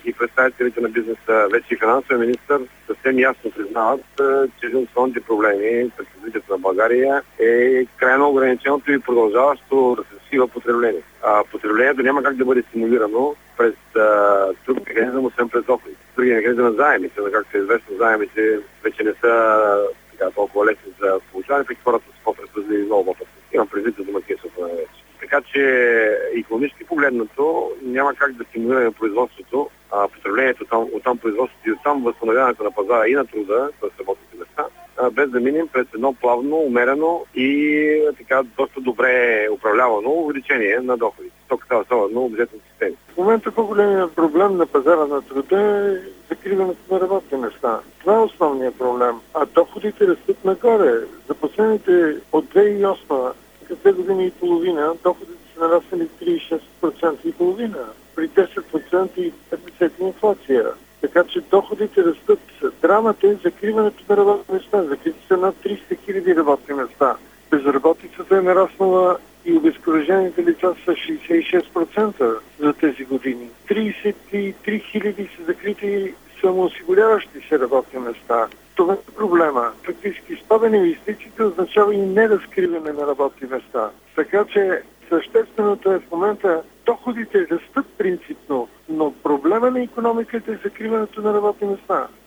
и представителите на бизнеса, вече и финансовия министър съвсем ясно признават, че един от основните проблеми пред развитието на България е крайно ограниченото и продължаващо да се свива потребление. Потреблението няма как да бъде стимулирано през друг механизъм, освен през доходи. Другия механизъм на заеми, както е известно, заемите вече не са толкова лесни за получаване, пък хората са по-предпазливи много пъти. Имам предвид за домакинството на вече. Така че икономически погледнато няма как да стимулираме производството, потреблението оттам производството и оттам възстановяването на пазара и на труда, т.е. работните места, без да минем през едно плавно, умерено и така доста добре управлявано увеличение на доходите. Тук става особено бюджетните системи. В момента по-големият проблем на пазара на труда е закриването на работни места. Това е основният проблем. А доходите растат нагоре. За последните от 2008 2 години и половина доходите са нараснали 36% и половина. При 10% и 50% инфлация. Така че доходите растат. Драмата е закриването на работни места. Закрити са над 300 000 работни места. Безработицата е нараснала и обезкуражените лица са 66% за тези години. 33 000 са закрити самоосигуряващи се работни места. Това е проблема. Фактически спада на инвестициите означава и неразкриване на работни места. Така че същественото е в момента доходите растат принципно, но проблема на икономиката е закриването на работни места.